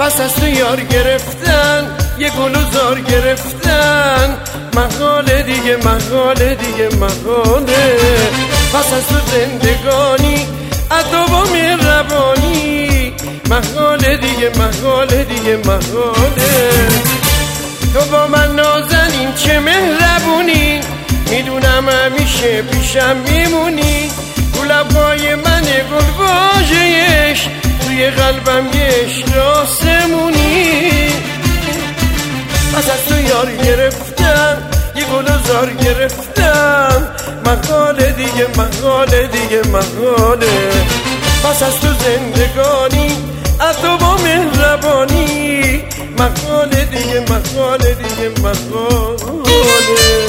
پس از تو یار گرفتن یه گل و زار گرفتن، محاله دیگه محاله دیگه محاله. پس از تو زندگانی عطا و مهربانی، محاله دیگه محاله دیگه محاله. تو با من نازنین چه مهربونی، میدونم همیشه پیشم میمونی. تو لبای من گل واژه‌اش، توی قلبم یه عشق آسمونی. پس از تو یار گرفتم یه گل و زار گرفتم، محاله دیگه محاله دیگه محاله. پس از تو زندگانی عطا با مهربانی، محاله دیگه محاله دیگه محاله.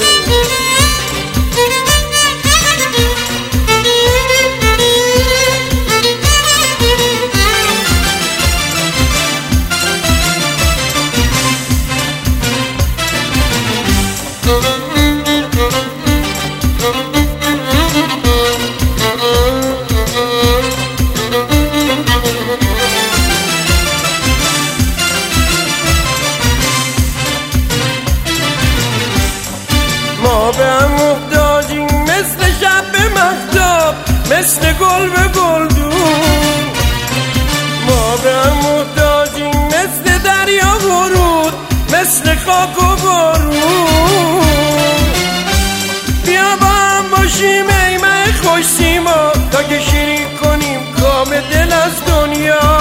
ما به هم محتاجیم مثل شب به مهتاب، مثل گل به گلدون. ما به هم محتاجیم مثل دریا و رود، مثل خاک و بارون. بیا با هم باشیم ای مه خوش سیما، تا که شیرین کنیم کام دل از دنیا.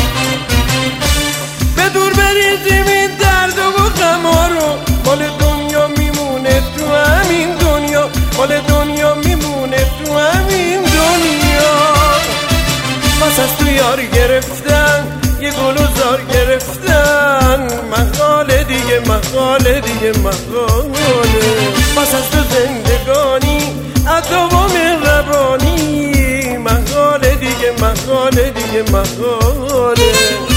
به دور بریزیم این درد و غما رو، مال دنیا میمونه تو همین دنیا، مال دنیا میمونه تو همین دنیا. پس از تو یار گرفتن یه گل و زار گرفتن، محاله دیگه محاله دیگه محاله. پس از تو زندگانی عطا و مهربانی، محاله دیگه محاله دیگه محاله.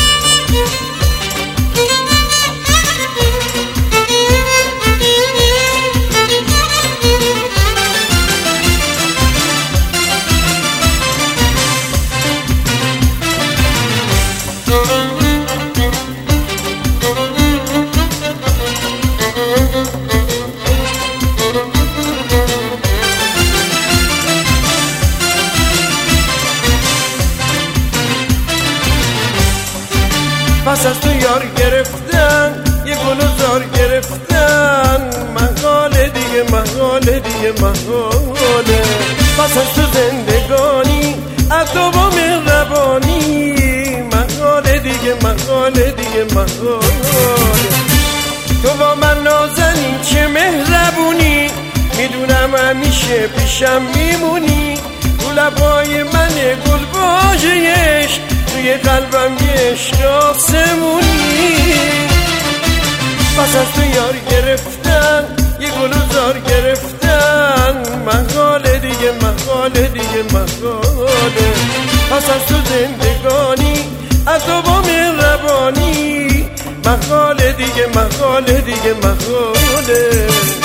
پس از تو یار گرفتن یه گل و زار گرفتن، محاله دیگه محاله دیگه محاله. پس از تو زندگانی عطا و مهربانی، محاله دیگه محاله دیگه محاله. تو با من نازنین چه مهربونی، میدونم همیشه پیشم میمونی. تو لبای من گل واژه‌اش، توی قلبم یه عشق آسمونی. پس از تو یار گرفتن یه گل و زار گرفتن، محاله دیگه محاله دیگه محاله. پس از تو زندگانی عطا با مهربانی، محاله دیگه محاله دیگه محاله.